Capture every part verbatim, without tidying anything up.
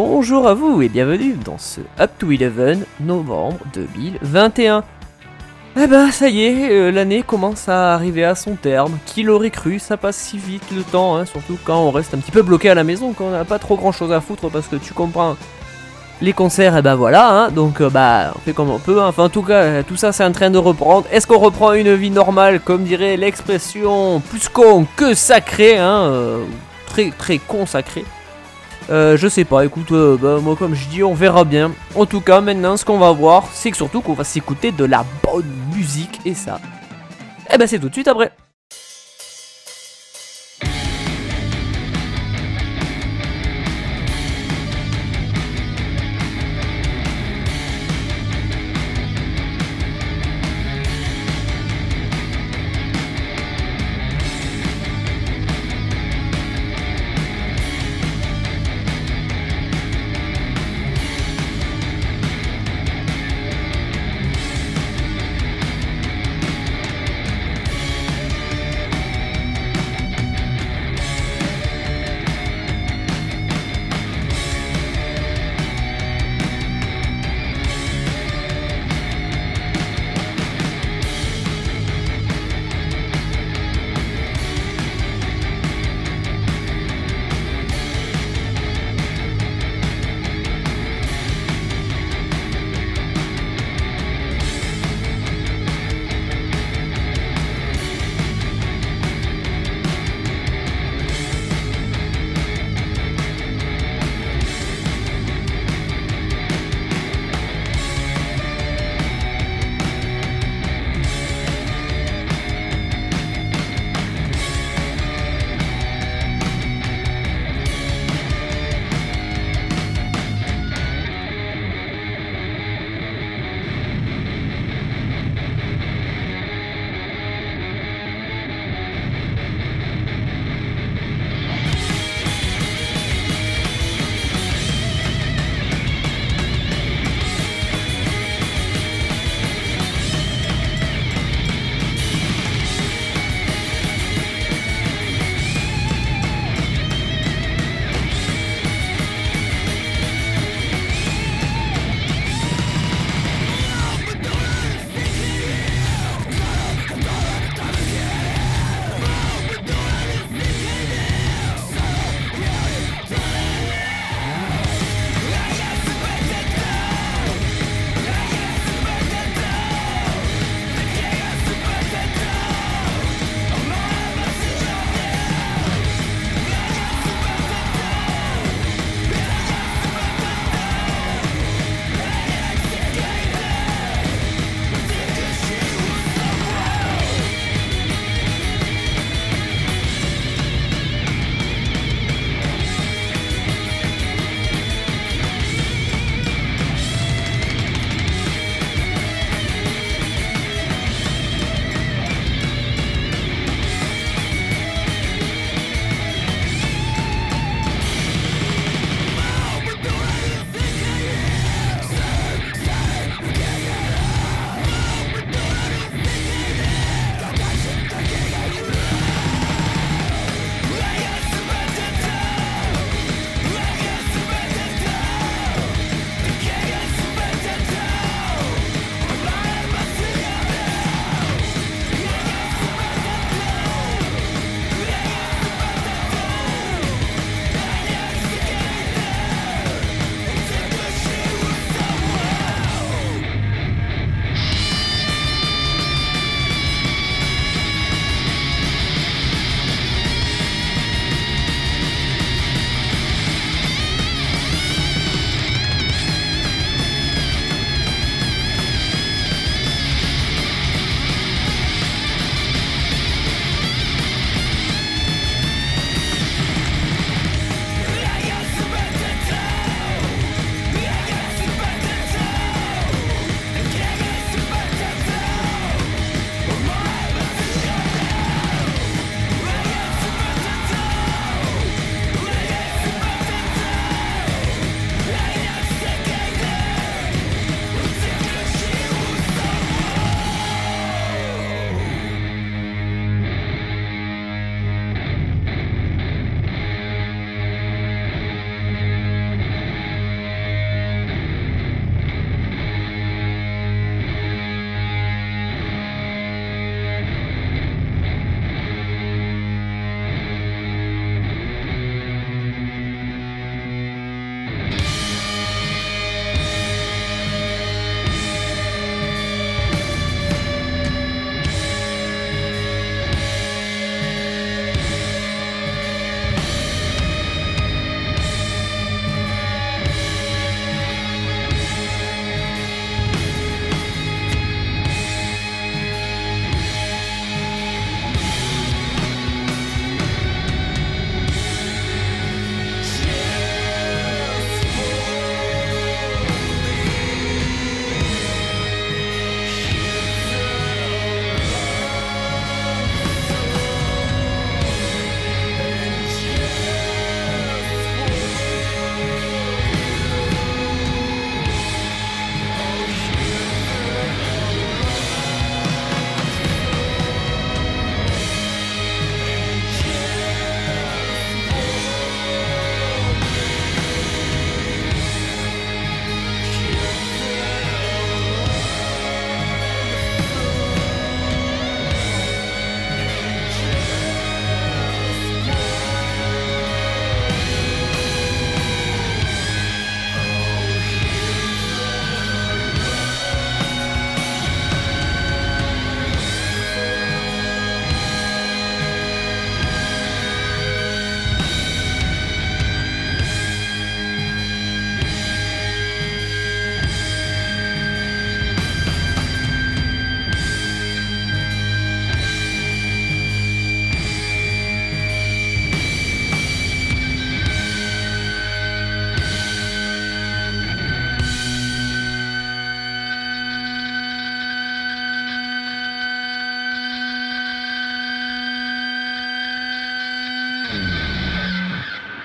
Bonjour à vous et bienvenue dans ce Up to eleven novembre deux mille vingt et un. Eh ben ça y est, euh, l'année commence à arriver à son terme. Qui l'aurait cru, ça passe si vite le temps, hein, surtout quand on reste un petit peu bloqué à la maison, quand on n'a pas trop grand chose à foutre parce que tu comprends. Les concerts, et eh ben voilà, hein, donc euh, bah on fait comme on peut, hein. Enfin en tout cas, euh, tout ça c'est en train de reprendre. Est-ce qu'on reprend une vie normale, comme dirait l'expression plus con que sacré, hein, euh, très très consacré. Euh, je sais pas, écoute, euh, bah, moi comme je dis, on verra bien. En tout cas, maintenant, ce qu'on va voir, c'est que surtout qu'on va s'écouter de la bonne musique, et ça, eh ben c'est tout de suite après.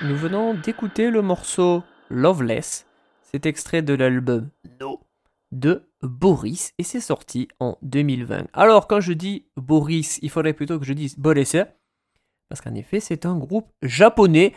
nous venons d'écouter le morceau Loveless. C'est extrait de l'album No de Boris et c'est sorti en deux mille vingt. Alors quand je dis Boris, il faudrait plutôt que je dise Boris, parce qu'en effet c'est un groupe japonais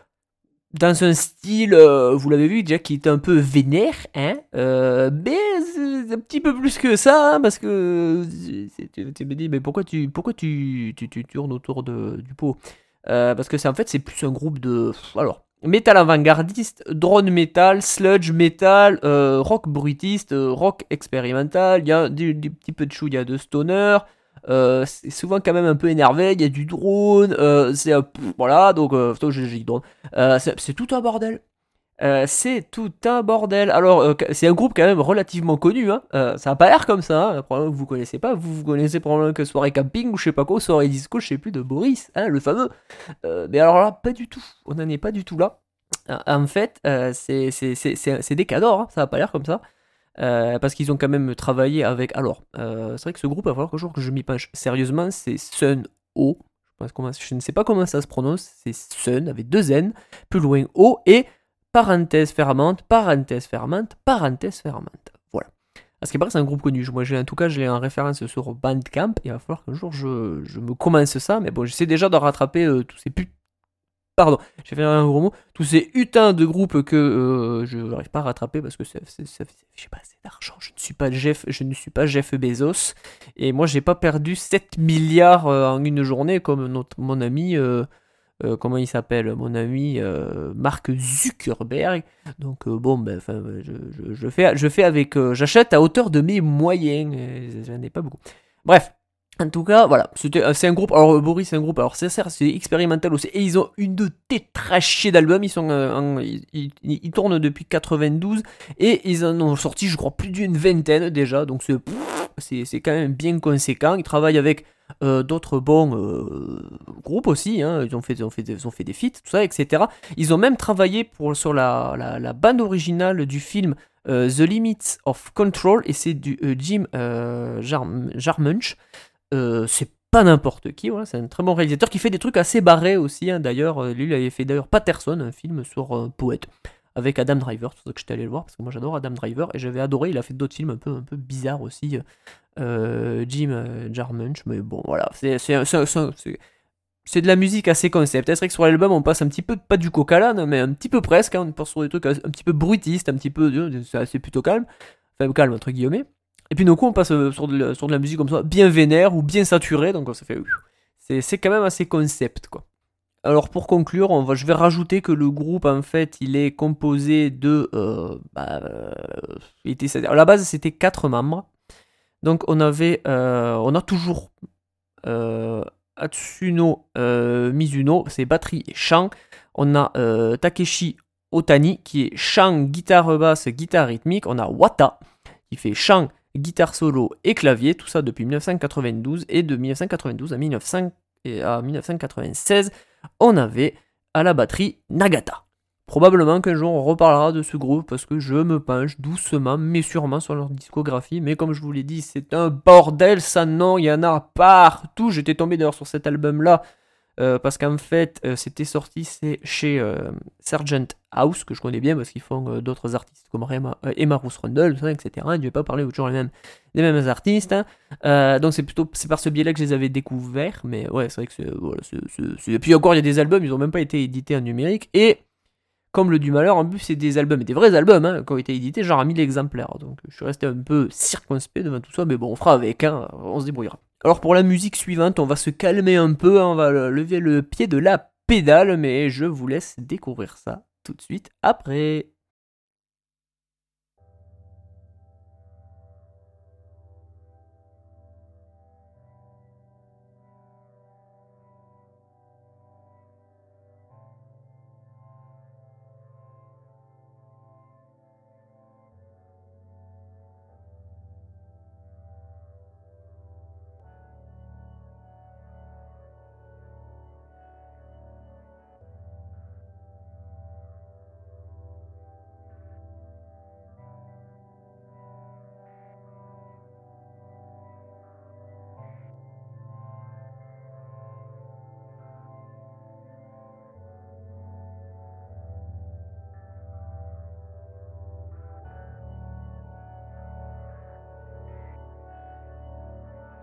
dans un style, euh, vous l'avez vu déjà, qui est un peu vénère, hein, euh, mais c'est un petit peu plus que ça, hein, parce que tu, tu me dis, mais pourquoi tu, pourquoi tu, tu, tu tournes autour de, du pot, euh, parce que c'est en fait c'est plus un groupe de, alors, métal avant-gardiste, drone metal, sludge metal, euh, rock bruitiste, euh, rock expérimental, il y a du, du petit peu de chou, il y a de stoner. Euh, c'est souvent quand même un peu énervé, il y a du drone, euh, c'est euh, pff, voilà, donc euh, j'ai j'ai dit drone. Euh, c'est, c'est tout un bordel. Euh, c'est tout un bordel. Alors, euh, c'est un groupe quand même relativement connu. Hein. Euh, ça a pas l'air comme ça. Hein. Probablement que vous connaissez pas. Vous, vous connaissez probablement que soirée camping ou je sais pas quoi, soirée disco, je sais plus, de Boris, hein, le fameux. Euh, mais alors là, pas du tout. On n'en est pas du tout là. Euh, En fait, euh, c'est, c'est, c'est, c'est, c'est des cadors. Hein. Ça a pas l'air comme ça. Euh, parce qu'ils ont quand même travaillé avec. Alors, euh, c'est vrai que ce groupe, il va falloir qu'un jour que je m'y penche sérieusement, c'est Sun O. Je, pense comment, je ne sais pas comment ça se prononce. C'est Sun avec deux N, plus loin O et parenthèse fermante, parenthèse fermante, parenthèse fermante. Voilà. À ce qui paraît, c'est un groupe connu. Moi, j'ai, en tout cas, je l'ai en référence sur Bandcamp. Il va falloir qu'un jour je, je me commence ça. Mais bon, j'essaie déjà de rattraper euh, tous ces putes. Pardon, j'ai fait un gros mot. Tous ces hutains de groupes que euh, je n'arrive pas à rattraper parce que c'est, c'est, c'est, j'ai pas assez d'argent. Je ne suis pas Jeff, je ne suis pas Jeff Bezos. Et moi, j'ai pas perdu sept milliards euh, en une journée comme notre, mon ami, euh, euh, comment il s'appelle, mon ami euh, Mark Zuckerberg. Donc euh, bon, ben, je, je, je, fais, je fais avec, euh, j'achète à hauteur de mes moyens. J'en ai pas beaucoup. Bref. En tout cas, voilà, c'était, c'est un groupe, alors Boris c'est un groupe, alors c'est c'est expérimental aussi, et ils ont une tétrachée d'albums, ils sont euh, en, ils, ils, ils tournent depuis quatre-vingt-douze, et ils en ont sorti je crois plus d'une vingtaine déjà, donc c'est, c'est, c'est quand même bien conséquent, ils travaillent avec euh, d'autres bons euh, groupes aussi, hein. ils, ont fait, ils, ont fait, ils ont fait des feats, tout ça, et cetera. Ils ont même travaillé pour, sur la, la, la bande originale du film euh, The Limits of Control, et c'est du euh, Jim euh, Jarm- Jarmusch. Euh, c'est pas n'importe qui, voilà, c'est un très bon réalisateur qui fait des trucs assez barrés aussi. Hein, d'ailleurs, euh, lui, il avait fait d'ailleurs Patterson, un film sur un euh, poète avec Adam Driver. C'est pour ça que j'étais allé le voir parce que moi j'adore Adam Driver et j'avais adoré. Il a fait d'autres films un peu, un peu bizarres aussi, euh, Jim euh, Jarmusch. Mais bon, voilà, c'est, c'est, c'est, c'est, c'est, c'est de la musique assez concept. C'est vrai que sur l'album, on passe un petit peu, pas du coq à l'âne, mais un petit peu presque. Hein, on passe sur des trucs un petit peu bruitistes, un petit peu, c'est assez plutôt calme, enfin calme entre guillemets. Et puis, d'un coup, on passe euh, sur de, la, sur de la musique comme ça, bien vénère ou bien saturée, donc ça fait. C'est, c'est quand même assez concept, quoi. Alors, pour conclure, on va, je vais rajouter que le groupe, en fait, il est composé de. Euh, bah, euh, il était, à la base, c'était quatre membres. Donc, on avait. Euh, on a toujours. Euh, Atsuno euh, Mizuno, c'est batterie et chant. On a euh, Takeshi Otani, qui est chant, guitare basse, guitare rythmique. On a Wata, qui fait chant, guitare solo et clavier, tout ça depuis dix-neuf cent quatre-vingt-douze, et de dix-neuf cent quatre-vingt-douze à, mille neuf cents et à dix-neuf cent quatre-vingt-seize, on avait à la batterie Nagata. Probablement qu'un jour on reparlera de ce groupe parce que je me penche doucement mais sûrement sur leur discographie, mais comme je vous l'ai dit, c'est un bordel, ça non, il y en a partout. J'étais tombé d'ailleurs sur cet album là euh, parce qu'en fait, euh, c'était sorti c'est chez euh, Sargent House, que je connais bien parce qu'ils font euh, d'autres artistes comme Emma, euh, Emma Ruth Rundle, et cetera. Je ne vais pas parler toujours les mêmes, des mêmes artistes. Hein. Euh, donc c'est plutôt c'est par ce biais-là que je les avais découverts. Mais ouais, c'est vrai que c'est. Voilà, c'est, c'est, c'est... Et puis encore, il y a des albums, ils n'ont même pas été édités en numérique. Et comme le du malheur, en plus, c'est des albums, et des vrais albums, hein, qui ont été édités genre à mille exemplaires. Donc je suis resté un peu circonspect devant tout ça, mais bon, on fera avec, hein, on se débrouillera. Alors pour la musique suivante, on va se calmer un peu, hein, on va lever le pied de la pédale, mais je vous laisse découvrir ça tout de suite après.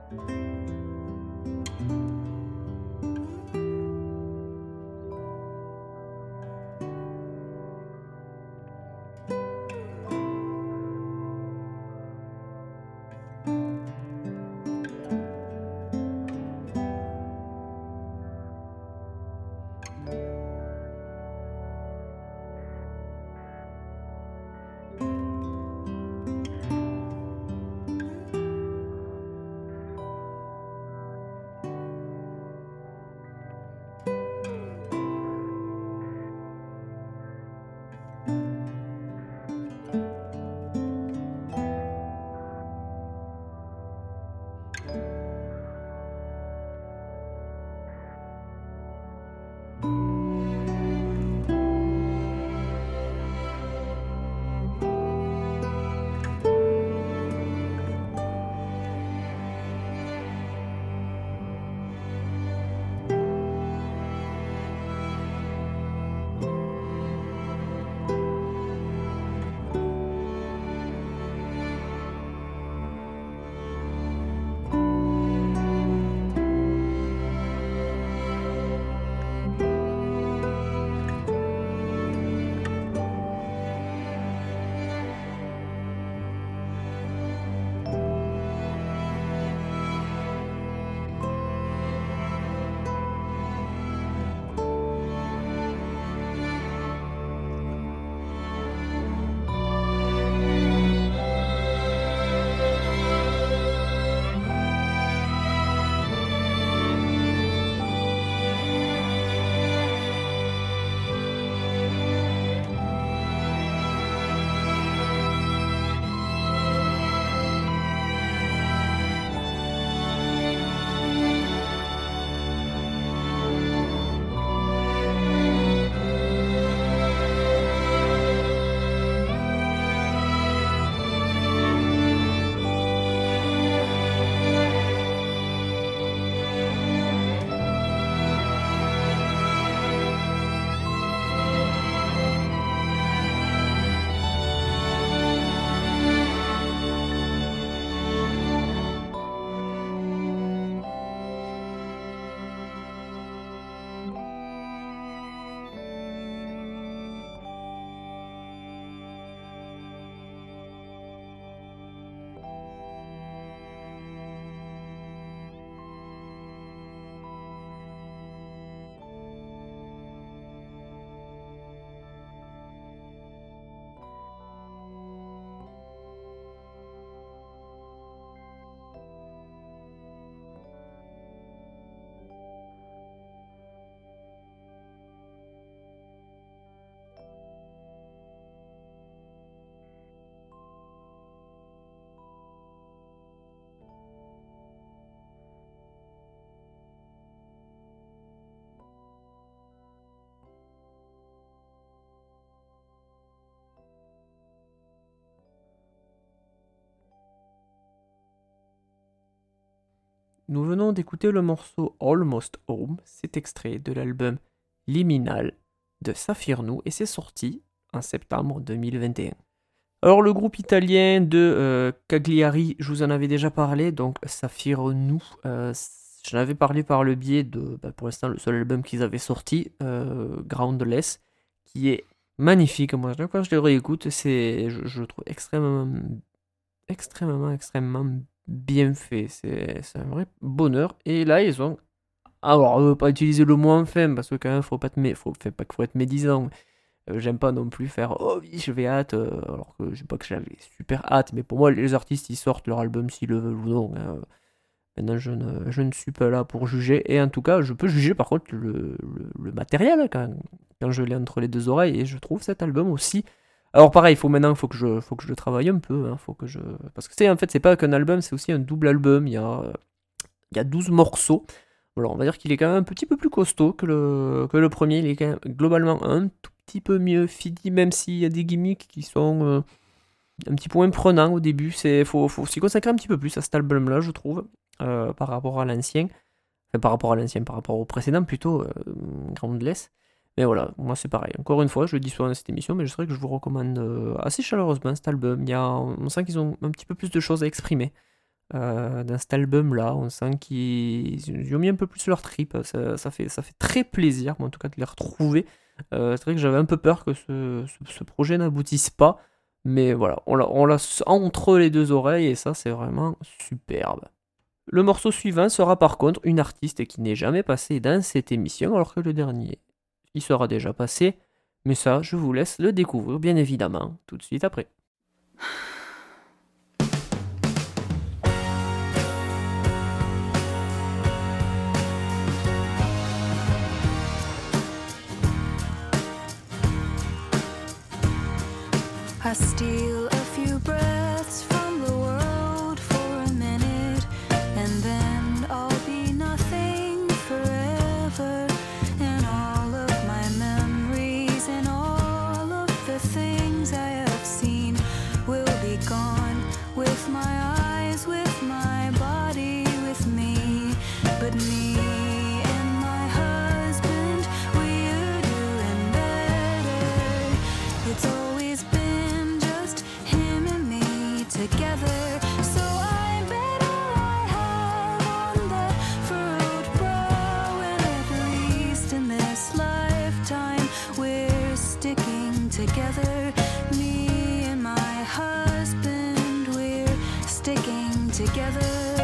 Nous venons d'écouter le morceau Almost Home, c'est extrait de l'album Liminal de Saphir Nou et c'est sorti en septembre deux mille vingt et un. Alors le groupe italien de euh, Cagliari, je vous en avais déjà parlé, donc Saphir Nou, euh, j'en avais parlé par le biais de, bah, pour l'instant, le seul album qu'ils avaient sorti, euh, Groundless, qui est magnifique. Moi, quand je le réécoute, c'est, je, je le trouve extrêmement, extrêmement, extrêmement bien fait. C'est, c'est un vrai bonheur. Et là, ils ont, alors, on ne veut pas utiliser le mot enfin, parce que quand même, faut pas te, mé- faut, fait pas qu'il faut être médisant. Euh, j'aime pas non plus faire oh oui, je vais hâte, euh, alors que je sais pas que j'avais super hâte, mais pour moi, les artistes ils sortent leur album s'ils le veulent ou non. Hein. Maintenant, je ne, je ne suis pas là pour juger, et en tout cas, je peux juger par contre le, le, le matériel hein, quand, quand je l'ai entre les deux oreilles, et je trouve cet album aussi. Alors pareil, il faut maintenant, faut que je, faut que je le travaille un peu, hein, faut que je, parce que c'est en fait, c'est pas qu'un album, c'est aussi un double album. Il y a, euh, il y a douze morceaux. Alors on va dire qu'il est quand même un petit peu plus costaud que le, que le premier. Il est quand même globalement un tout petit peu mieux fini, même s'il y a des gimmicks qui sont euh, un petit peu moins prenants au début. Il faut, faut s'y consacrer un petit peu plus à cet album-là, je trouve, euh, par rapport à l'ancien. Enfin, par rapport à l'ancien, par rapport au précédent plutôt, euh, Groundless. Mais voilà, moi c'est pareil. Encore une fois, je le dis souvent dans cette émission, mais je sais que je vous recommande euh, assez chaleureusement cet album. Il y a, on sent qu'ils ont un petit peu plus de choses à exprimer. euh, dans cet album-là. On sent qu'ils ils ont mis un peu plus leur trip. Ça, ça fait, ça fait très plaisir, moi, en tout cas, de les retrouver. Euh, c'est vrai que j'avais un peu peur que ce, ce, ce projet n'aboutisse pas. Mais voilà, on l'a, on l'a entre les deux oreilles et ça, c'est vraiment superbe. Le morceau suivant sera par contre une artiste qui n'est jamais passée dans cette émission, alors que le dernier, il sera déjà passé. Mais ça, je vous laisse le découvrir, bien évidemment, tout de suite après. I steal a few breaths from the world for a minute, and then I'll be nothing forever. And all of my memories and all of the things I have seen will be gone, with my eyes, with my body, with me. But me and my husband, we're doing better. It's always been just him and me together. So I bet all I have on that furrowed brow, and at least in this lifetime we're sticking together. Me and my husband, we're sticking together.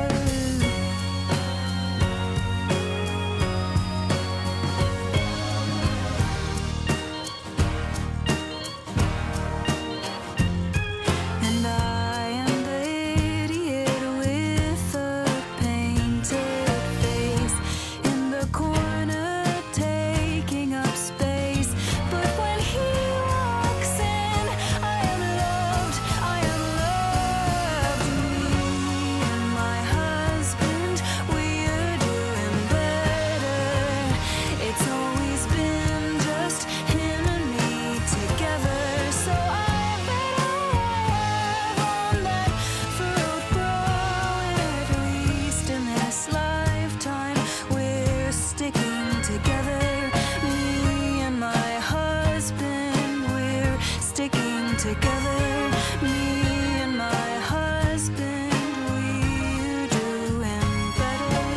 And I am the idiot with the painted face in the corner taking up space. But when he walks in, I am loved, I am loved. Me and my husband, we're doing better. It's always been just him and me together. So I bet I have on that furrowed brow, and at least in this lifetime we're sticking together. Me and my husband, we're sticking together. Me and my husband, we're doing better.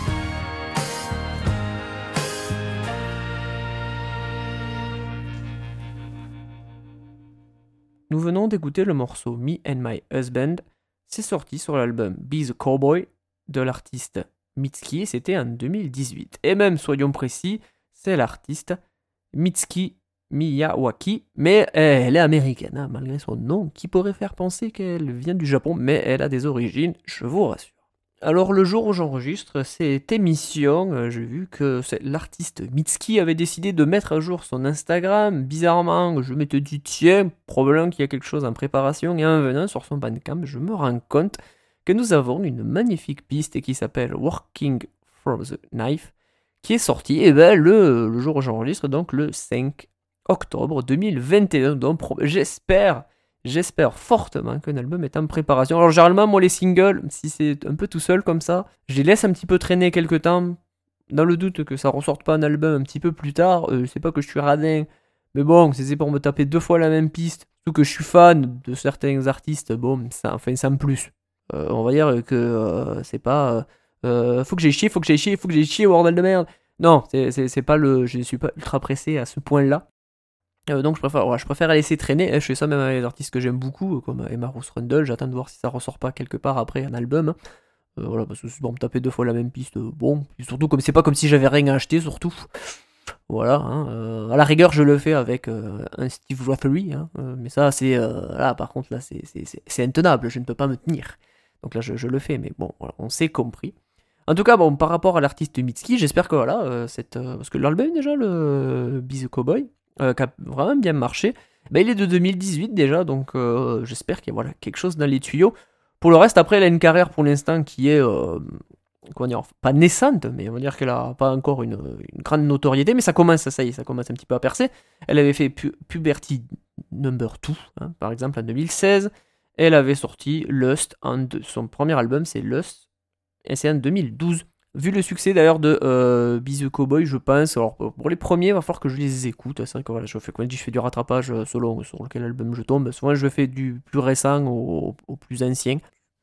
Nous venons d'écouter le morceau Me and My Husband. C'est sorti sur l'album Be the Cowboy de l'artiste Mitski et c'était en deux mille dix-huit. Et même, soyons précis, c'est l'artiste Mitski Miyawaki, mais elle est américaine, hein, malgré son nom, qui pourrait faire penser qu'elle vient du Japon, mais elle a des origines, je vous rassure. Alors le jour où j'enregistre cette émission, euh, j'ai vu que c'est- l'artiste Mitski avait décidé de mettre à jour son Instagram. Bizarrement, je m'étais dit tiens, probablement qu'il y a quelque chose en préparation. Et en venant sur son Bandcamp, je me rends compte que nous avons une magnifique piste qui s'appelle Working from the Knife, qui est sortie et ben, le, le jour où j'enregistre, donc le cinq octobre deux mille vingt et un. Donc pro- j'espère... J'espère fortement qu'un album est en préparation. Alors généralement, moi les singles, si c'est un peu tout seul comme ça, je les laisse un petit peu traîner quelques temps, dans le doute que ça ressorte pas un album un petit peu plus tard. Euh, c'est pas que je suis radin, mais bon, si c'est pour me taper deux fois la même piste, surtout que je suis fan de certains artistes, bon, ça, enfin, sans plus. Euh, on va dire que euh, c'est pas... euh, euh, faut que j'aille chier, faut que j'aille chier, faut que j'aille chier, bordel de merde. Non, c'est, c'est, c'est pas le... Je ne suis pas ultra pressé à ce point-là. Euh, donc je préfère, ouais, je préfère la laisser traîner. Je fais ça même avec les artistes que j'aime beaucoup, comme Emma Rose Rundle. J'attends de voir si ça ressort pas quelque part après un album. Euh, voilà, parce que c'est bon, me taper deux fois la même piste, euh, bon. Puis surtout, comme c'est pas comme si j'avais rien à acheter, surtout. Voilà, hein, euh, à la rigueur, je le fais avec euh, un Steve Rothery, hein, euh, mais ça, c'est. Euh, là, par contre, là, c'est, c'est, c'est, c'est intenable, je ne peux pas me tenir. Donc là, je, je le fais, mais bon, voilà, on s'est compris. En tout cas, bon, par rapport à l'artiste Mitski, j'espère que voilà, euh, cette, euh, parce que l'album, déjà, le euh, Be the Cowboy, euh, qui a vraiment bien marché, bah, il est de deux mille dix-huit déjà, donc euh, j'espère qu'il y a voilà, quelque chose dans les tuyaux. Pour le reste, après, elle a une carrière pour l'instant qui est. Euh, comment dire, pas naissante, mais on va dire qu'elle a pas encore une, une grande notoriété, mais ça commence, ça y est, ça commence un petit peu à percer. Elle avait fait Pu- Puberty Number deux, hein, par exemple, en deux mille seize. Elle avait sorti Lust, en de, son premier album, c'est Lust, et c'est en deux mille douze. Vu le succès d'ailleurs de euh, Be the Cowboy, je pense, alors pour les premiers, il va falloir que je les écoute. C'est vrai que voilà, je fais, comme je dis, je fais du rattrapage selon sur quel album je tombe. Souvent, je fais du plus récent au, au plus ancien.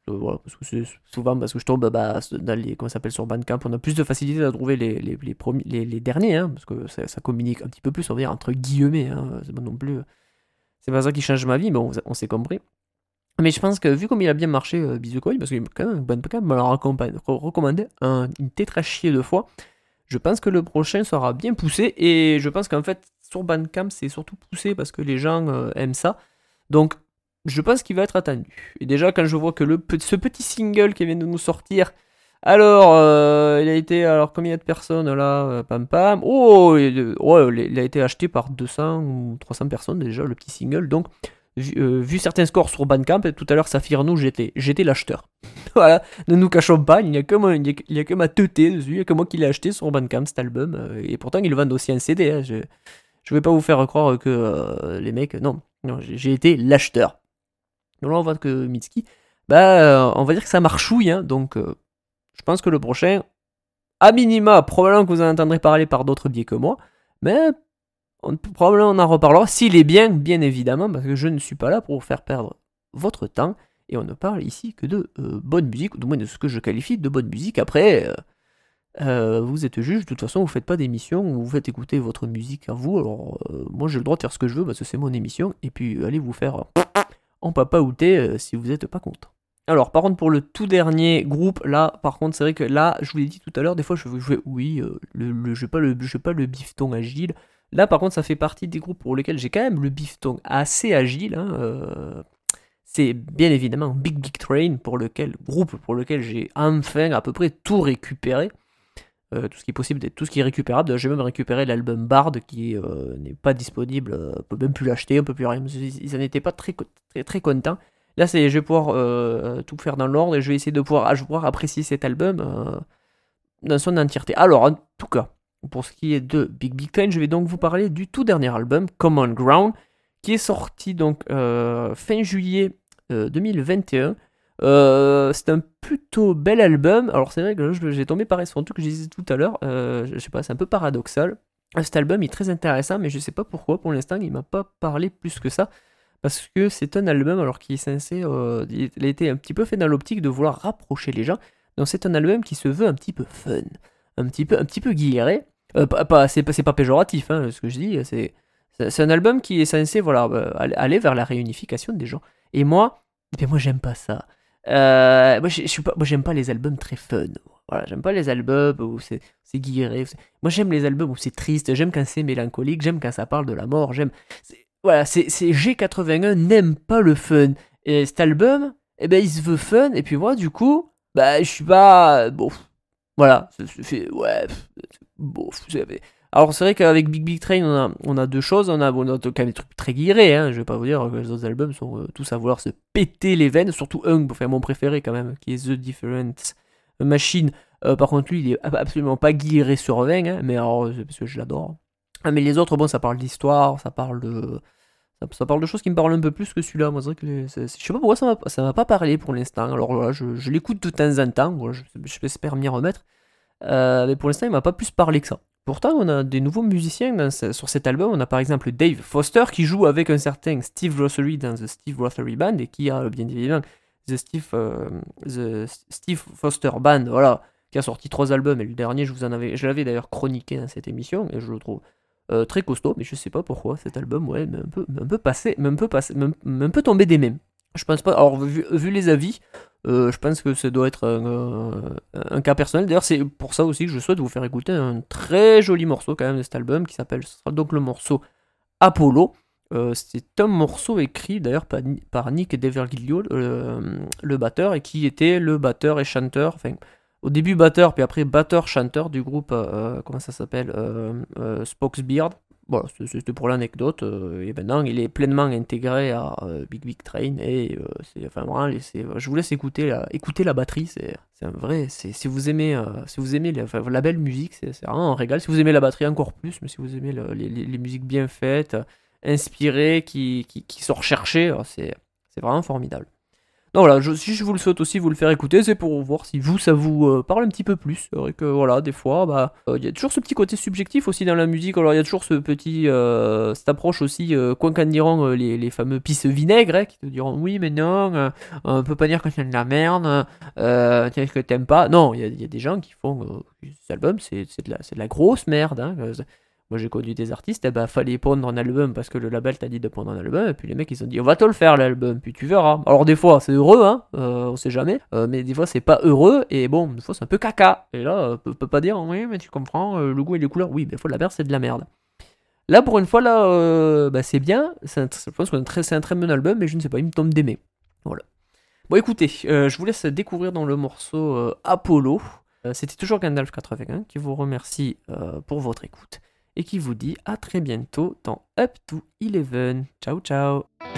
Euh, voilà, parce que c'est souvent parce que je tombe bah, dans les, comment ça s'appelle, sur Bandcamp, on a plus de facilité à trouver les, les, les, premiers, les, les derniers, hein, parce que ça, ça communique un petit peu plus, on va dire, entre guillemets, hein, c'est pas non plus, c'est pas ça qui change ma vie, mais on, on s'est compris. Mais je pense que vu comme il a bien marché, euh, Bisoukoy, parce qu'il m'a quand même, Bandcamp me l'a recommandé, recommandé un, une tétrachier de fois, je pense que le prochain sera bien poussé, et je pense qu'en fait, sur Bandcamp, c'est surtout poussé parce que les gens euh, aiment ça, donc je pense qu'il va être attendu. Et déjà, quand je vois que le, ce petit single qui vient de nous sortir, alors, euh, il a été, alors combien de personnes là, euh, pam pam, oh, il, ouais, il a été acheté par deux cents ou trois cents personnes déjà, le petit single, donc, vu, euh, vu certains scores sur Bandcamp, tout à l'heure, Saphir nous, j'étais, j'étais l'acheteur. Voilà, ne nous cachons pas, il n'y a que, moi, il y a, il y a que ma teuté dessus, il n'y a que moi qui l'ai acheté sur Bandcamp, cet album, euh, et pourtant, ils le vendent aussi en C D, hein, je, je vais pas vous faire croire que euh, les mecs, non, non, j'ai, j'ai été l'acheteur. Donc là, on voit que Mitski, bah, euh, on va dire que ça marchouille, hein, donc euh, je pense que le prochain, à minima, probablement que vous en entendrez parler par d'autres biais que moi, mais on, probablement on en reparlera, s'il est bien, bien évidemment, parce que je ne suis pas là pour vous faire perdre votre temps, et on ne parle ici que de euh, bonne musique, ou du moins de ce que je qualifie de bonne musique. Après, euh, euh, vous êtes juge, de toute façon, vous faites pas d'émission, où vous faites écouter votre musique à vous, alors euh, moi j'ai le droit de faire ce que je veux, parce que c'est mon émission, et puis allez vous faire... Euh, en papa outé euh, si vous n'êtes pas content. Alors, par contre, pour le tout dernier groupe, là, par contre, c'est vrai que là, je vous l'ai dit tout à l'heure, des fois, je jouer, oui, euh, le, le, je n'ai pas, pas le bifton agile. Là, par contre, ça fait partie des groupes pour lesquels j'ai quand même le bifton assez agile. Hein, euh, c'est bien évidemment Big Big Train, pour lequel, groupe pour lequel j'ai enfin à peu près tout récupéré. Euh, tout ce qui est possible, tout ce qui est récupérable. J'ai même récupéré l'album Bard qui euh, n'est pas disponible, euh, on peut même plus l'acheter, on peut plus rien. Ils n'en étaient pas très, très, très contents. Là, c'est, je vais pouvoir euh, tout faire dans l'ordre et je vais essayer de pouvoir, je vais pouvoir apprécier cet album euh, dans son entièreté. Alors, en tout cas, pour ce qui est de Big Big Train, je vais donc vous parler du tout dernier album, Common Ground, qui est sorti donc euh, fin juillet euh, deux mille vingt et un. Euh, c'est un plutôt bel album. Alors c'est vrai que là, j'ai tombé pareil sur un truc que je disais tout à l'heure. Euh, je sais pas, c'est un peu paradoxal. Cet album est très intéressant, mais je sais pas pourquoi. Pour l'instant, il m'a pas parlé plus que ça, parce que c'est un album alors qui est censé, euh, il a été un petit peu fait dans l'optique de vouloir rapprocher les gens. Donc c'est un album qui se veut un petit peu fun, un petit peu, un petit peu guilleré. Euh, pas, pas, c'est pas, c'est pas péjoratif, hein, ce que je dis. C'est, c'est un album qui est censé, voilà, aller vers la réunification des gens. Et moi, eh moi j'aime pas ça. Euh, moi, je, je suis pas, moi j'aime pas les albums très fun. Voilà, j'aime pas les albums où c'est, c'est guiré. C'est... Moi j'aime les albums où c'est triste, j'aime quand c'est mélancolique, j'aime quand ça parle de la mort, j'aime... C'est, voilà, c'est, c'est G quatre-vingt-un n'aime pas le fun. Et cet album, eh ben il se veut fun, et puis moi du coup, bah je suis pas... Bon, voilà, c'est, c'est, ouais, bon, c'est... Alors c'est vrai qu'avec Big Big Train on a, on a deux choses, on a, on a quand même des trucs très guirés, hein. Je vais pas vous dire que les autres albums sont euh, tous à vouloir se péter les veines, surtout un, enfin mon préféré quand même, qui est The Different Machine. Euh, par contre lui il est absolument pas guiré sur vingt, hein, mais alors c'est parce que je l'adore. Ah, mais les autres, bon, ça parle d'histoire, ça parle de... Ça, ça parle de choses qui me parlent un peu plus que celui-là. Moi, c'est vrai que les, c'est, c'est, je sais pas pourquoi ça m'a, ça m'a pas parlé pour l'instant. Alors voilà, je, je l'écoute de temps en temps, voilà, je, j'espère m'y remettre. Euh, mais pour l'instant, il m'a pas plus parlé que ça. Pourtant, on a des nouveaux musiciens dans ce, sur cet album. On a par exemple Dave Foster qui joue avec un certain Steve Rothery dans The Steve Rothery Band et qui a bien évidemment The Steve, euh, The Steve Foster Band, voilà, qui a sorti trois albums et le dernier, je vous en avais, je l'avais d'ailleurs chroniqué dans cette émission et je le trouve euh, très costaud. Mais je sais pas pourquoi cet album, ouais, mais un peu, un peu passé, même peu passé, même, un peu tombé des mêmes. Je pense pas. Alors vu, vu les avis. Euh, je pense que ça doit être un, euh, un cas personnel. D'ailleurs, c'est pour ça aussi que je souhaite vous faire écouter un très joli morceau quand même de cet album qui s'appelle, ce sera donc le morceau Apollo. Euh, c'est un morceau écrit d'ailleurs par, par Nick Devergilio, euh, le batteur, et qui était le batteur et chanteur, enfin au début batteur, puis après batteur-chanteur du groupe, euh, comment ça s'appelle, euh, euh, Spokesbeard. Voilà, c'était pour l'anecdote, euh, et maintenant il est pleinement intégré à euh, Big Big Train, et euh, c'est, enfin, vraiment, c'est, je vous laisse écouter la, écouter la batterie, c'est, c'est un vrai, c'est, si vous aimez, euh, si vous aimez la, enfin, la belle musique, c'est, c'est vraiment un régal, si vous aimez la batterie encore plus, mais si vous aimez le, les, les, les musiques bien faites, inspirées, qui, qui, qui sont recherchées, c'est, c'est vraiment formidable. Non, voilà, je, si je vous le souhaite aussi, vous le faire écouter, c'est pour voir si vous, ça vous euh, parle un petit peu plus. C'est vrai que voilà, des fois, bah, euh, il y a toujours ce petit côté subjectif aussi dans la musique. Alors, il y a toujours ce petit, euh, cette approche aussi, euh, quoi qu'en diront euh, les, les fameux pisse vinaigre, hein, qui te diront oui, mais non, euh, on peut pas dire que c'est de la merde, euh, tiens, que t'aimes pas. Non, il y, a- il y a des gens qui font euh, cet album, c'est c'est de, la- c'est de la grosse merde. Hein, euh, moi j'ai connu des artistes, eh ben, fallait pondre un album parce que le label t'a dit de pondre un album, et puis les mecs ils ont dit on va te le faire l'album, puis tu verras. Alors des fois c'est heureux, hein, euh, on sait jamais, euh, mais des fois c'est pas heureux, et bon, des fois c'est un peu caca. Et là, euh, peut, peut pas dire oui, mais tu comprends, euh, le goût et les couleurs, oui, mais des fois la merde c'est de la merde. Là pour une fois, là, euh, bah, c'est bien, c'est un, je pense que c'est un très, c'est un très bon album, mais je ne sais pas, il me tombe d'aimer. Voilà. Bon écoutez, euh, je vous laisse découvrir dans le morceau euh, Apollo. Euh, C'était toujours Gandalf quatre-vingt-un qui vous remercie euh, pour votre écoute et qui vous dit à très bientôt dans Up to Eleven. Ciao ciao.